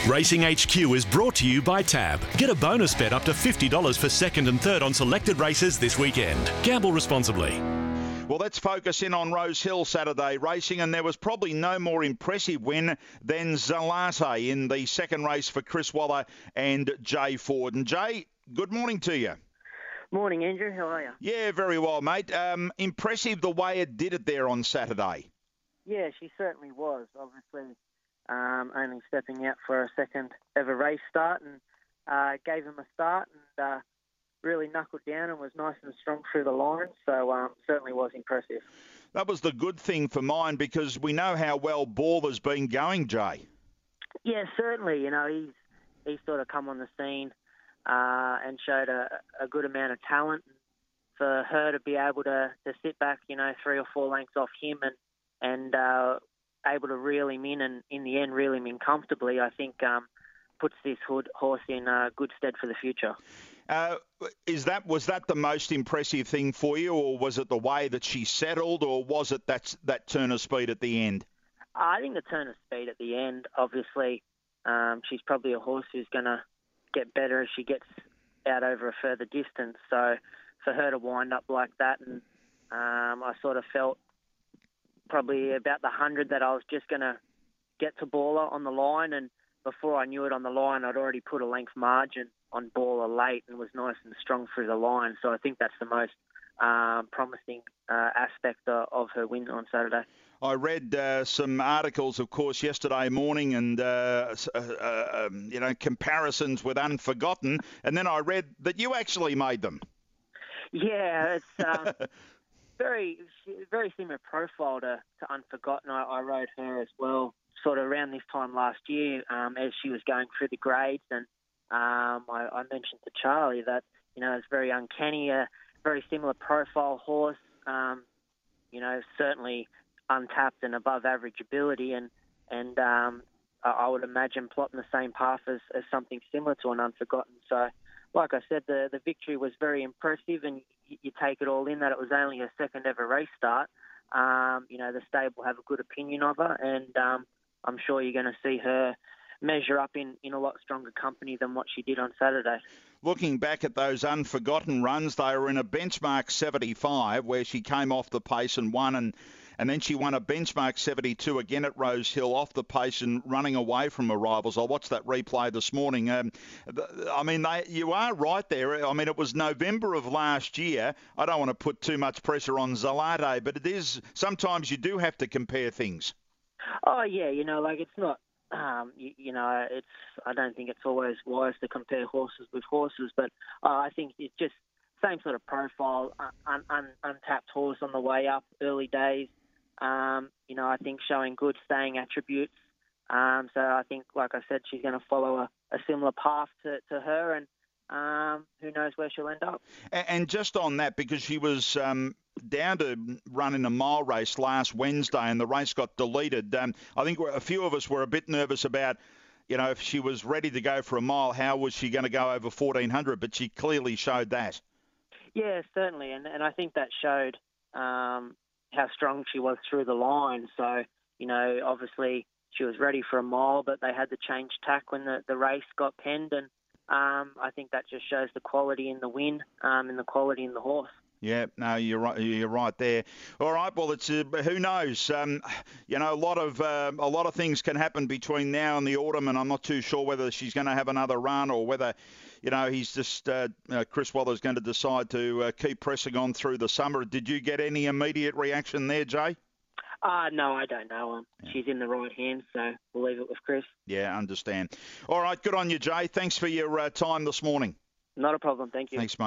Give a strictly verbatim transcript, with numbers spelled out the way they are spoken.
Racing H Q is brought to you by Tab. Get a bonus bet up to fifty dollars for second and third on selected races this weekend. Gamble responsibly. Well, let's focus in on Rose Hill Saturday racing, and there was probably no more impressive win than Zalate in the second race for Chris Waller and Jay Ford. And Jay, good morning to you. Morning, Andrew. How are you? Yeah, very well, mate. Um, impressive the way it did it there on Saturday. Yeah, she certainly was. Obviously, um, only stepping out for a second ever race start, and uh, gave him a start and uh, really knuckled down and was nice and strong through the line. So um, certainly was impressive. That was the good thing for mine, because we know how well Baller's been going, Jay. Yeah, certainly. You know, he's he's sort of come on the scene uh, and showed a, a good amount of talent. For her to be able to, to sit back, you know, three or four lengths off him and and uh, able to reel him in, and in the end reel him in comfortably, I think um, puts this hood, horse in uh, good stead for the future. Uh, is that was that the most impressive thing for you, or was it the way that she settled, or was it that that turn of speed at the end? I think the turn of speed at the end. Obviously, um, she's probably a horse who's going to get better as she gets out over a further distance. So for her to wind up like that, and um, I sort of felt probably about the hundred that I was just going to get to Baller on the line, and before I knew it on the line, I'd already put a length margin on Baller late and was nice and strong through the line. So I think that's the most um, promising uh, aspect of, of her win on Saturday. I read uh, some articles, of course, yesterday morning, and uh, uh, uh, um, you know, comparisons with Unforgotten, and then I read that you actually made them. Yeah, it's um, very, very similar profile to, to Unforgotten. I, I rode her as well, sort of around this time last year, um, as she was going through the grades, and um, I, I mentioned to Charlie that, you know, it's very uncanny, a very similar profile horse, um, you know, certainly untapped and above average ability, and and um, I would imagine plotting the same path as, as something similar to an Unforgotten. So, like I said, the, the victory was very impressive, and you, you take it all in that it was only a second ever race start. Um, you know, the stable have a good opinion of her, and um, I'm sure you're going to see her measure up in, in a lot stronger company than what she did on Saturday. Looking back at those Unforgotten runs, they were in a benchmark seventy-five where she came off the pace and won, and And then she won a benchmark seventy-two again at Rose Hill off the pace and running away from her rivals. I watched that replay this morning. Um, I mean, they, you are right there. I mean, it was November of last year. I don't want to put too much pressure on Zalate, but it is, sometimes you do have to compare things. Oh, yeah, you know, like it's not, um, you, you know, it's, I don't think it's always wise to compare horses with horses, but uh, I think it's just same sort of profile, un, un, untapped horse on the way up, early days. Um, you know, I think showing good staying attributes. Um, so I think, like I said, she's going to follow a, a similar path to, to her, and um, who knows where she'll end up. And, and just on that, because she was um, down to run in a mile race last Wednesday and the race got deleted, um, I think a few of us were a bit nervous about, you know, if she was ready to go for a mile, how was she going to go over fourteen hundred? But she clearly showed that. Yeah, certainly. And, and I think that showed um, how strong she was through the line. So, you know, obviously she was ready for a mile, but they had to change tack when the, the race got penned. And um, I think that just shows the quality in the win um, and the quality in the horse. Yeah, no, you're right. You're right there. All right. Well, it's uh, who knows. Um, you know, a lot of uh, a lot of things can happen between now and the autumn, and I'm not too sure whether she's going to have another run or whether, you know, he's just uh, uh, Chris Waller's going to decide to uh, keep pressing on through the summer. Did you get any immediate reaction there, Jay? Uh, no, I don't know. Um, yeah. She's in the right hands, so we'll leave it with Chris. Yeah, understand. All right. Good on you, Jay. Thanks for your uh, time this morning. Not a problem. Thank you. Thanks, mate.